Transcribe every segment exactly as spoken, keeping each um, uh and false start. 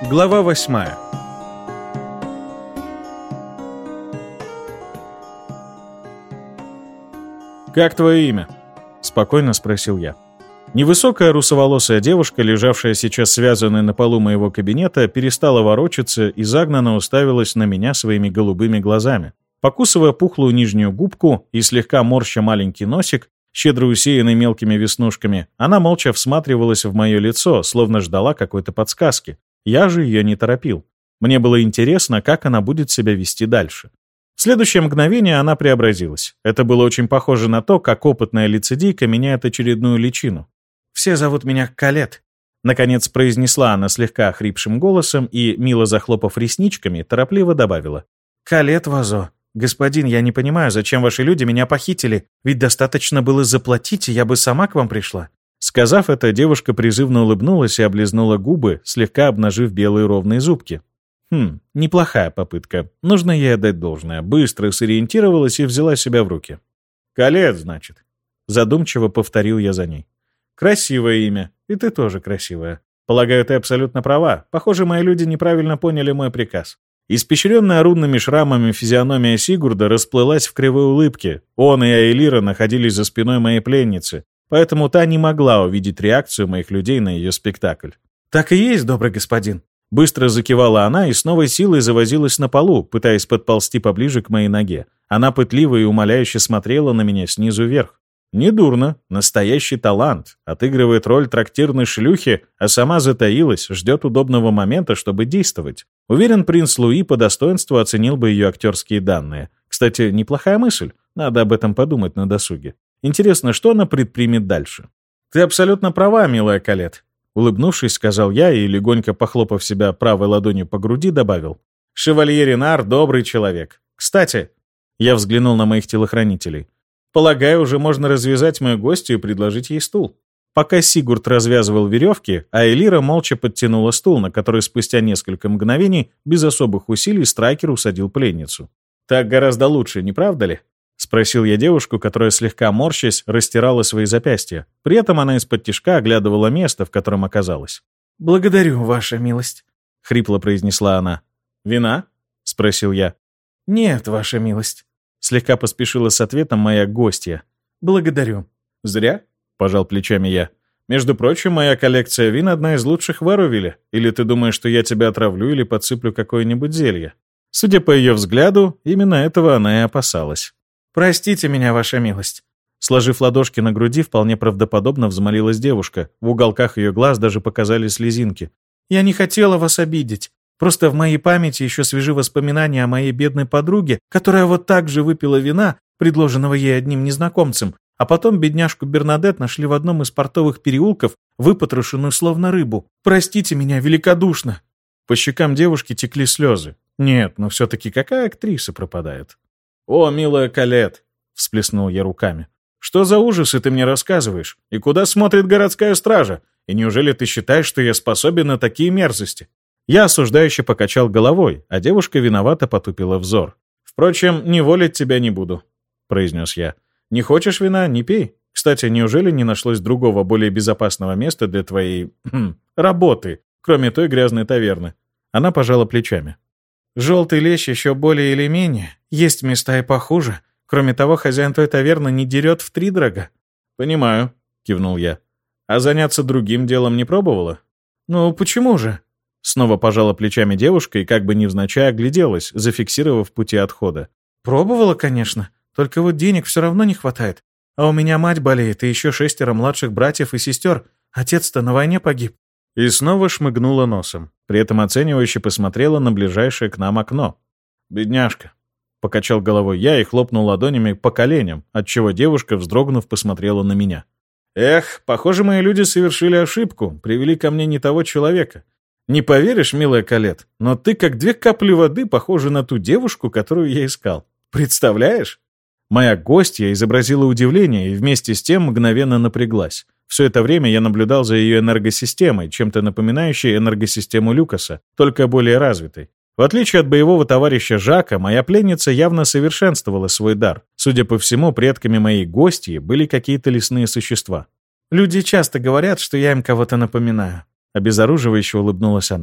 Глава восьмая. «Как твое имя?» — спокойно спросил я. Невысокая русоволосая девушка, лежавшая сейчас связанная на полу моего кабинета, перестала ворочаться и загнанно уставилась на меня своими голубыми глазами. Покусывая пухлую нижнюю губку и слегка морща маленький носик, щедро усеянный мелкими веснушками, она молча всматривалась в мое лицо, словно ждала какой-то подсказки. Я же ее не торопил. Мне было интересно, как она будет себя вести дальше. В следующее мгновение она преобразилась. Это было очень похоже на то, как опытная лицедейка меняет очередную личину. «Все зовут меня Калет», — наконец произнесла она слегка охрипшим голосом и, мило захлопав ресничками, торопливо добавила. «Калет Вазо. Господин, я не понимаю, зачем ваши люди меня похитили, ведь достаточно было заплатить, и я бы сама к вам пришла». Сказав это, девушка призывно улыбнулась и облизнула губы, слегка обнажив белые ровные зубки. Хм, неплохая попытка. Нужно ей отдать должное. Быстро сориентировалась и взяла себя в руки. «Калет, значит?» Задумчиво повторил я за ней. «Красивое имя. И ты тоже красивая. Полагаю, ты абсолютно права. Похоже, мои люди неправильно поняли мой приказ». Испещренная рунными шрамами физиономия Сигурда расплылась в кривой улыбке. Он и Аэлира находились за спиной моей пленницы, поэтому та не могла увидеть реакцию моих людей на ее спектакль. «Так и есть, добрый господин». Быстро закивала она и с новой силой завозилась на полу, пытаясь подползти поближе к моей ноге. Она пытливо и умоляюще смотрела на меня снизу вверх. Недурно, настоящий талант. Отыгрывает роль трактирной шлюхи, а сама затаилась, ждет удобного момента, чтобы действовать. Уверен, принц Луи по достоинству оценил бы ее актерские данные. Кстати, неплохая мысль. Надо об этом подумать на досуге. Интересно, что она предпримет дальше? «Ты абсолютно права, милая Калет», — улыбнувшись, сказал я и, легонько похлопав себя правой ладонью по груди, добавил. «Шевалье Ренар — добрый человек. Кстати...» Я взглянул на моих телохранителей. «Полагаю, уже можно развязать мою гостью и предложить ей стул». Пока Сигурд развязывал веревки, а Элира молча подтянула стул, на который спустя несколько мгновений без особых усилий Страйкер усадил пленницу. «Так гораздо лучше, не правда ли?» — спросил я девушку, которая, слегка морщась, растирала свои запястья. При этом она из-под тишка оглядывала место, в котором оказалась. «Благодарю, ваша милость», — хрипло произнесла она. «Вина?» — спросил я. «Нет, ваша милость», — слегка поспешила с ответом моя гостья. «Благодарю». «Зря?» — пожал плечами я. «Между прочим, моя коллекция вин одна из лучших в Эрувиле. Или ты думаешь, что я тебя отравлю или подсыплю какое-нибудь зелье?» Судя по ее взгляду, именно этого она и опасалась. «Простите меня, ваша милость». Сложив ладошки на груди, вполне правдоподобно взмолилась девушка. В уголках ее глаз даже показались слезинки. «Я не хотела вас обидеть. Просто в моей памяти еще свежи воспоминания о моей бедной подруге, которая вот так же выпила вина, предложенного ей одним незнакомцем, а потом бедняжку Бернадет нашли в одном из портовых переулков, выпотрошенную словно рыбу. Простите меня великодушно». По щекам девушки текли слезы. Нет, но все-таки какая актриса пропадает? «О, милая Калет!» — всплеснул я руками. «Что за ужасы ты мне рассказываешь? И куда смотрит городская стража? И неужели ты считаешь, что я способен на такие мерзости?» Я осуждающе покачал головой, а девушка виновато потупила взор. «Впрочем, не волить тебя не буду», — произнес я. «Не хочешь вина — не пей. Кстати, неужели не нашлось другого, более безопасного места для твоей... Хм, работы, кроме той грязной таверны?» Она пожала плечами. «Желтый лещ еще более или менее. Есть места и похуже. Кроме того, хозяин той таверны не дерет втридорога». «Понимаю», — кивнул я. «А заняться другим делом не пробовала?» «Ну, почему же?» Снова пожала плечами девушка и как бы невзначай огляделась, зафиксировав пути отхода. «Пробовала, конечно. Только вот денег все равно не хватает. А у меня мать болеет, и еще шестеро младших братьев и сестер. Отец-то на войне погиб». И снова шмыгнула носом. При этом оценивающе посмотрела на ближайшее к нам окно. «Бедняжка», — покачал головой я и хлопнул ладонями по коленям, отчего девушка, вздрогнув, посмотрела на меня. «Эх, похоже, мои люди совершили ошибку, привели ко мне не того человека. Не поверишь, милая Калет, но ты как две капли воды похожа на ту девушку, которую я искал. Представляешь?» Моя гостья изобразила удивление и вместе с тем мгновенно напряглась. Все это время я наблюдал за ее энергосистемой, чем-то напоминающей энергосистему Люкаса, только более развитой. В отличие от боевого товарища Жака, моя пленница явно совершенствовала свой дар. Судя по всему, предками моей гостьи были какие-то лесные существа. «Люди часто говорят, что я им кого-то напоминаю», — обезоруживающе улыбнулась она.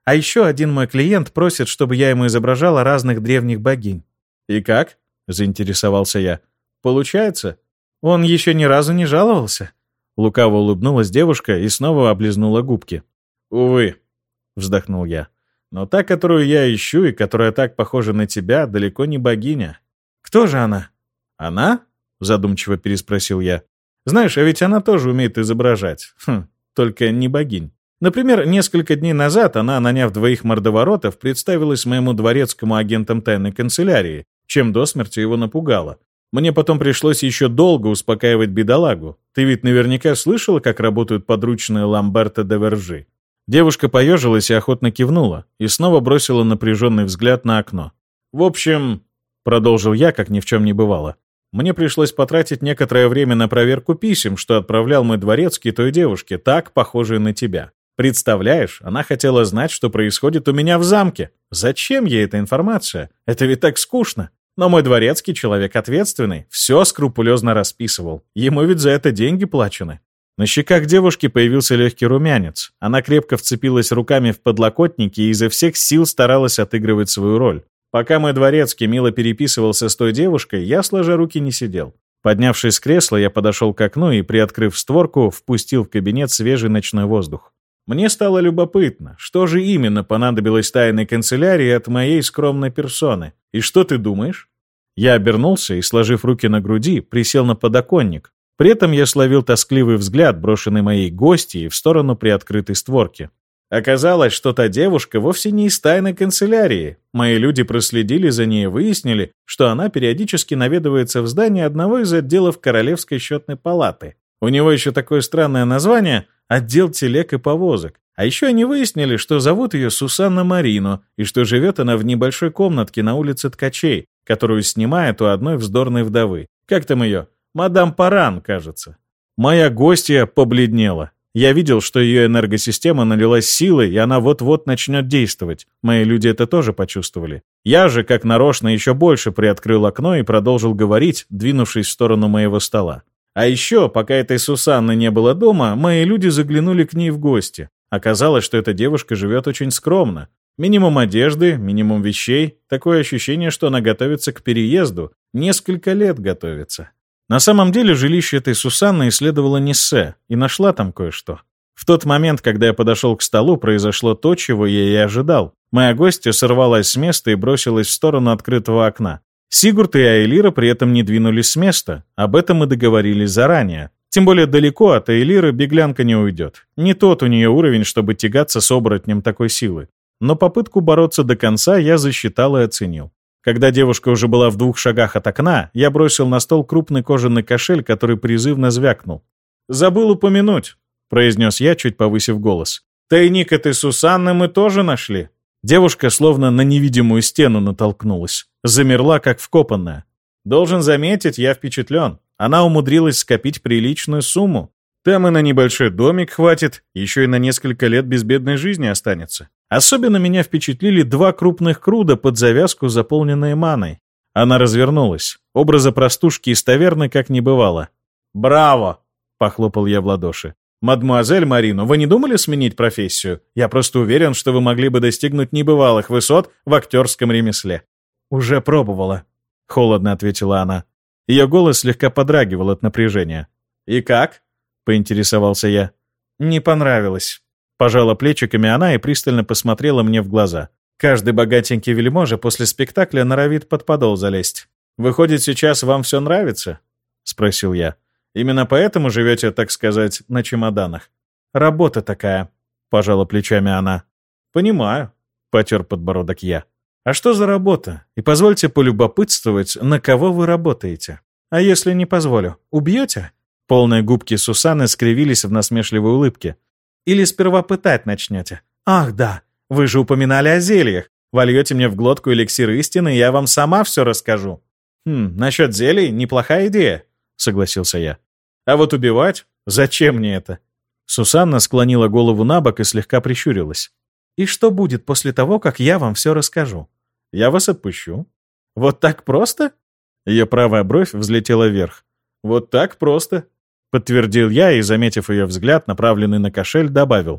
А еще один мой клиент просит, чтобы я ему изображала разных древних богинь». «И как?» — заинтересовался я. «Получается?» «Он еще ни разу не жаловался». Лукаво улыбнулась девушка и снова облизнула губки. «Увы», — вздохнул я. «Но та, которую я ищу и которая так похожа на тебя, далеко не богиня». «Кто же она?» «Она?» — задумчиво переспросил я. «Знаешь, а ведь она тоже умеет изображать. Хм, только не богинь. Например, несколько дней назад она, наняв двоих мордоворотов, представилась моему дворецкому агентам тайной канцелярии, чем до смерти его напугала. Мне потом пришлось еще долго успокаивать бедолагу. Ты ведь наверняка слышала, как работают подручные Ламберто де Вержи?» Девушка поежилась и охотно кивнула, и снова бросила напряженный взгляд на окно. «В общем...» — продолжил я, как ни в чем не бывало. «Мне пришлось потратить некоторое время на проверку писем, что отправлял мой дворецкий той девушке, так похожей на тебя. Представляешь, она хотела знать, что происходит у меня в замке. Зачем ей эта информация? Это ведь так скучно. Но мой дворецкий человек ответственный, все скрупулезно расписывал. Ему ведь за это деньги плачены». На щеках девушки появился легкий румянец. Она крепко вцепилась руками в подлокотники и изо всех сил старалась отыгрывать свою роль. Пока мой дворецкий мило переписывался с той девушкой, я, сложа руки, не сидел. Поднявшись с кресла, я подошел к окну и, приоткрыв створку, впустил в кабинет свежий ночной воздух. Мне стало любопытно, что же именно понадобилось тайной канцелярии от моей скромной персоны. И что ты думаешь? Я обернулся и, сложив руки на груди, присел на подоконник. При этом я словил тоскливый взгляд, брошенный моей гостьей в сторону приоткрытой створки. Оказалось, что та девушка вовсе не из тайной канцелярии. Мои люди проследили за ней и выяснили, что она периодически наведывается в здание одного из отделов Королевской счетной палаты. У него еще такое странное название — «Отдел телег и повозок». А еще они выяснили, что зовут ее Сусанна Марино, и что живет она в небольшой комнатке на улице Ткачей, которую снимает у одной вздорной вдовы. Как там ее? Мадам Паран, кажется. Моя гостья побледнела. Я видел, что ее энергосистема налилась силой, и она вот-вот начнет действовать. Мои люди это тоже почувствовали. Я же, как нарочно, еще больше приоткрыл окно и продолжил говорить, двинувшись в сторону моего стола. А еще, пока этой Сусанны не было дома, мои люди заглянули к ней в гости. Оказалось, что эта девушка живет очень скромно. Минимум одежды, минимум вещей. Такое ощущение, что она готовится к переезду. Несколько лет готовится. На самом деле жилище этой Сусанны исследовала Ниссе и нашла там кое-что. В тот момент, когда я подошел к столу, произошло то, чего я и ожидал. Моя гостья сорвалась с места и бросилась в сторону открытого окна. Сигурд и Аэлира при этом не двинулись с места. Об этом мы договорились заранее. Тем более далеко от Аэлиры беглянка не уйдет. Не тот у нее уровень, чтобы тягаться с оборотнем такой силы. Но попытку бороться до конца я засчитал и оценил. Когда девушка уже была в двух шагах от окна, я бросил на стол крупный кожаный кошель, который призывно звякнул. «Забыл упомянуть», — произнес я, чуть повысив голос. «Тайник этой Сусанны мы тоже нашли». Девушка словно на невидимую стену натолкнулась. Замерла, как вкопанная. Должен заметить, я впечатлен. Она умудрилась скопить приличную сумму. Там и на небольшой домик хватит, еще и на несколько лет безбедной жизни останется. Особенно меня впечатлили два крупных круда под завязку, заполненные маной. Она развернулась. Образа простушки из таверны как не бывало. «Браво!» — похлопал я в ладоши. «Мадмуазель Марино, вы не думали сменить профессию? Я просто уверен, что вы могли бы достигнуть небывалых высот в актерском ремесле». «Уже пробовала», — холодно ответила она. Ее голос слегка подрагивал от напряжения. «И как?» — поинтересовался я. «Не понравилось». Пожала плечиками она и пристально посмотрела мне в глаза. «Каждый богатенький вельможа после спектакля норовит под подол залезть. Выходит, сейчас вам все нравится?» — спросил я. «Именно поэтому живете, так сказать, на чемоданах?» «Работа такая», — пожала плечами она. «Понимаю», — потер подбородок я. «А что за работа? И позвольте полюбопытствовать, на кого вы работаете. А если не позволю, убьете?» Полные губки Сусанны скривились в насмешливой улыбке. «Или сперва пытать начнете? Ах, да, вы же упоминали о зельях. Вольете мне в глотку эликсир истины, и я вам сама все расскажу». «Хм, насчет зелий неплохая идея», — согласился я. «А вот убивать? Зачем мне это?» Сусанна склонила голову на бок и слегка прищурилась. «И что будет после того, как я вам все расскажу?» «Я вас отпущу». «Вот так просто?» Ее правая бровь взлетела вверх. «Вот так просто», — подтвердил я и, заметив ее взгляд, направленный на кошель, добавил.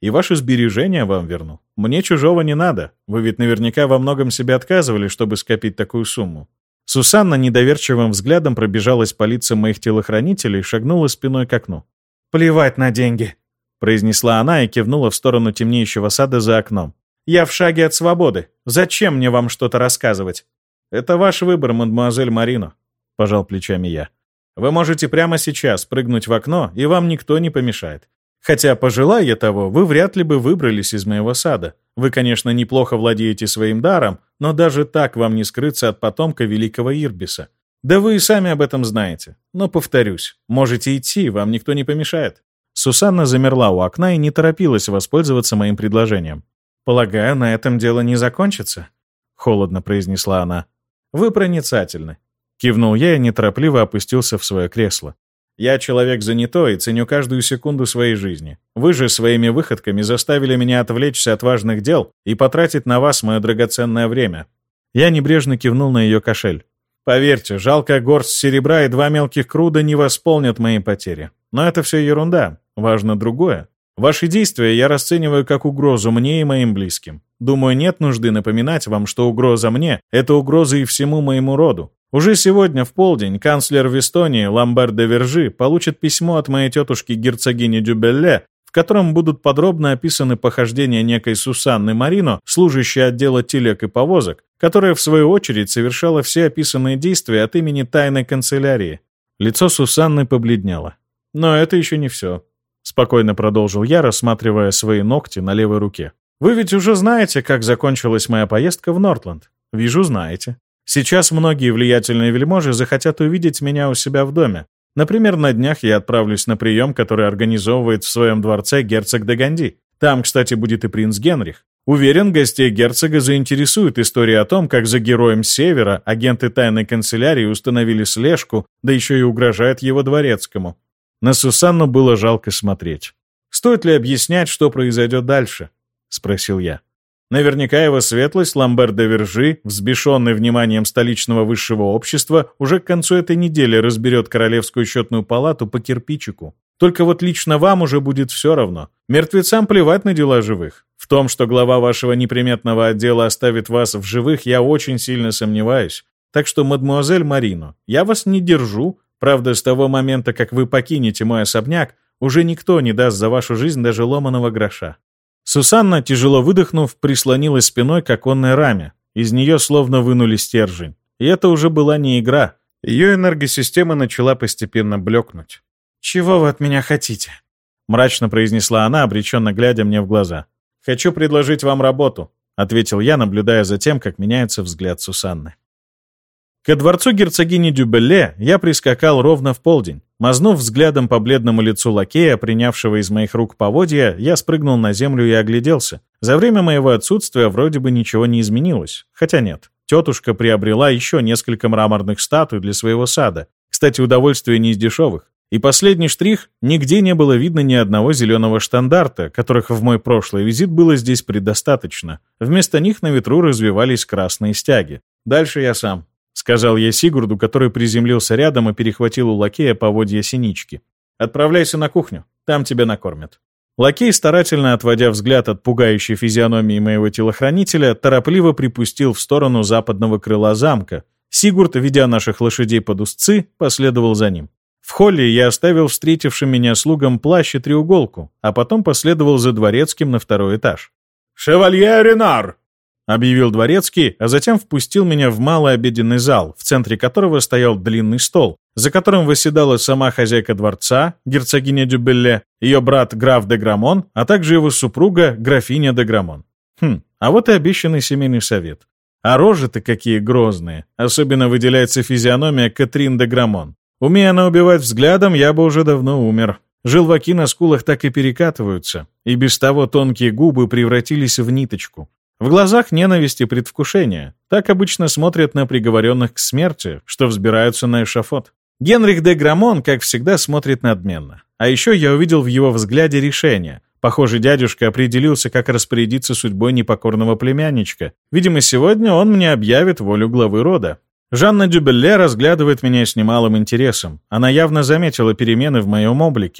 И ваши сбережения вам верну. Мне чужого не надо. Вы ведь наверняка во многом себе отказывали, чтобы скопить такую сумму». Сусанна недоверчивым взглядом пробежалась по лицам моих телохранителей и шагнула спиной к окну. «Плевать на деньги», — произнесла она и кивнула в сторону темнеющего сада за окном. «Я в шаге от свободы. Зачем мне вам что-то рассказывать?» «Это ваш выбор, мадемуазель Марино», — пожал плечами я. «Вы можете прямо сейчас прыгнуть в окно, и вам никто не помешает. Хотя, пожелая того, вы вряд ли бы выбрались из моего сада. Вы, конечно, неплохо владеете своим даром, но даже так вам не скрыться от потомка великого Ирбиса. Да вы и сами об этом знаете. Но, повторюсь, можете идти, вам никто не помешает». Сусанна замерла у окна и не торопилась воспользоваться моим предложением. «Полагаю, на этом дело не закончится», — холодно произнесла она. «Вы проницательны», — кивнул я и неторопливо опустился в свое кресло. «Я человек занятой и ценю каждую секунду своей жизни. Вы же своими выходками заставили меня отвлечься от важных дел и потратить на вас мое драгоценное время». Я небрежно кивнул на ее кошель. «Поверьте, жалкая горсть серебра и два мелких круда не восполнят мои потери. Но это все ерунда. Важно другое. Ваши действия я расцениваю как угрозу мне и моим близким. Думаю, нет нужды напоминать вам, что угроза мне — это угроза и всему моему роду. Уже сегодня в полдень канцлер в Эстонии Ламбер де Вержи получит письмо от моей тетушки герцогини Дюбелле, в котором будут подробно описаны похождения некой Сусанны Марино, служащей отдела телег и повозок, которая, в свою очередь, совершала все описанные действия от имени тайной канцелярии. Лицо Сусанны побледнело. Но это еще не все. Спокойно продолжил я, рассматривая свои ногти на левой руке. «Вы ведь уже знаете, как закончилась моя поездка в Нортланд. Вижу, знаете. Сейчас многие влиятельные вельможи захотят увидеть меня у себя в доме. Например, на днях я отправлюсь на прием, который организовывает в своем дворце герцог де Ганди. Там, кстати, будет и принц Генрих. Уверен, гостей герцога заинтересует история о том, как за героем Севера агенты тайной канцелярии установили слежку, да еще и угрожают его дворецкому». На Сусанну было жалко смотреть. «Стоит ли объяснять, что произойдет дальше?» — спросил я. Наверняка его светлость Ламбер де Вержи, взбешенный вниманием столичного высшего общества, уже к концу этой недели разберет Королевскую счетную палату по кирпичику. Только вот лично вам уже будет все равно. Мертвецам плевать на дела живых. В том, что глава вашего неприметного отдела оставит вас в живых, я очень сильно сомневаюсь. Так что, мадемуазель Марино, я вас не держу. Правда, с того момента, как вы покинете мой особняк, уже никто не даст за вашу жизнь даже ломаного гроша». Сусанна, тяжело выдохнув, прислонилась спиной к оконной раме. Из нее словно вынули стержень. И это уже была не игра. Ее энергосистема начала постепенно блекнуть. «Чего вы от меня хотите?» — мрачно произнесла она, обреченно глядя мне в глаза. «Хочу предложить вам работу», — ответил я, наблюдая за тем, как меняется взгляд Сусанны. Ко дворцу герцогини Дюбелле я прискакал ровно в полдень. Мазнув взглядом по бледному лицу лакея, принявшего из моих рук поводья, я спрыгнул на землю и огляделся. За время моего отсутствия вроде бы ничего не изменилось. Хотя нет. Тетушка приобрела еще несколько мраморных статуй для своего сада. Кстати, удовольствие не из дешевых. И последний штрих — нигде не было видно ни одного зеленого штандарта, которых в мой прошлый визит было здесь предостаточно. Вместо них на ветру развивались красные стяги. Дальше я сам. — сказал я Сигурду, который приземлился рядом и перехватил у лакея поводья синички. «Отправляйся на кухню, там тебя накормят». Лакей, старательно отводя взгляд от пугающей физиономии моего телохранителя, торопливо припустил в сторону западного крыла замка. Сигурд, ведя наших лошадей под узцы, последовал за ним. В холле я оставил встретившим меня слугам плащ и треуголку, а потом последовал за дворецким на второй этаж. «Шевалье Ренар!» — объявил дворецкий, а затем впустил меня в малый обеденный зал, в центре которого стоял длинный стол, за которым восседала сама хозяйка дворца, герцогиня Дюбелле, ее брат граф де Грамон, а также его супруга, графиня де Грамон. Хм, а вот и обещанный семейный совет. А рожи-то какие грозные, особенно выделяется физиономия Катрин де Грамон. Умея она убивать взглядом, я бы уже давно умер. Желваки на скулах так и перекатываются, и без того тонкие губы превратились в ниточку. В глазах ненависть и предвкушение. Так обычно смотрят на приговоренных к смерти, что взбираются на эшафот. Генрих де Грамон, как всегда, смотрит надменно. А еще я увидел в его взгляде решение. Похоже, дядюшка определился, как распорядиться судьбой непокорного племянничка. Видимо, сегодня он мне объявит волю главы рода. Жанна Дюбелле разглядывает меня с немалым интересом. Она явно заметила перемены в моем облике.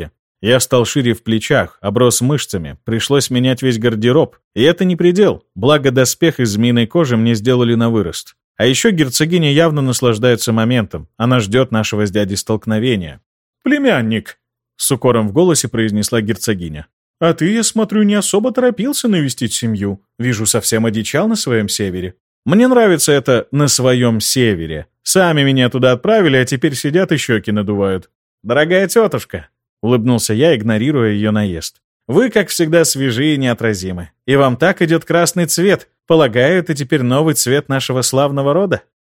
Я стал шире в плечах, оброс мышцами, пришлось менять весь гардероб. И это не предел, благо доспех из змеиной кожи мне сделали на вырост. А еще герцогиня явно наслаждается моментом, она ждет нашего с дядей столкновения. «Племянник», — с укором в голосе произнесла герцогиня. «А ты, я смотрю, не особо торопился навестить семью. Вижу, совсем одичал на своем севере». «Мне нравится это «на своем севере». Сами меня туда отправили, а теперь сидят и щеки надувают». «Дорогая тетушка», — улыбнулся я, игнорируя ее наезд. «Вы, как всегда, свежи и неотразимы. И вам так идет красный цвет. Полагаю, это теперь новый цвет нашего славного рода?»